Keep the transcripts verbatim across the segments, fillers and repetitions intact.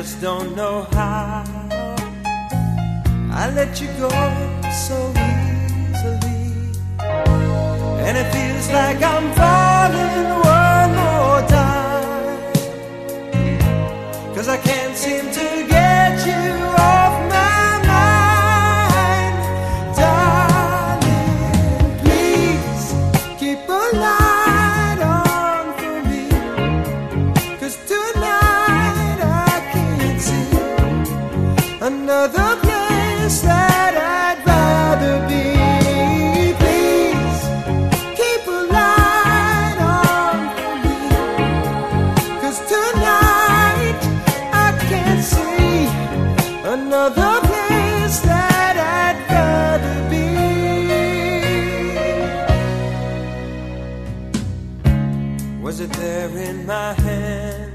just don't know how I let you go so easily. And it feels like I'm falling one more time, 'cause I can't seem to get you off my mind. Darling, please keep a light on for me, 'cause tonight I can't see another place that I'd rather be. Please keep a light on for me, 'cause tonight I can't see another place that I'd rather be. Was it there in my hand?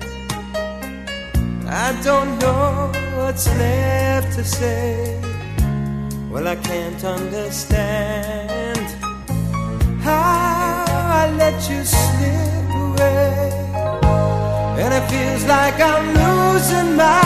I don't know what's left to say. Well, I can't understand how I let you slip away, and it feels like I'm losing my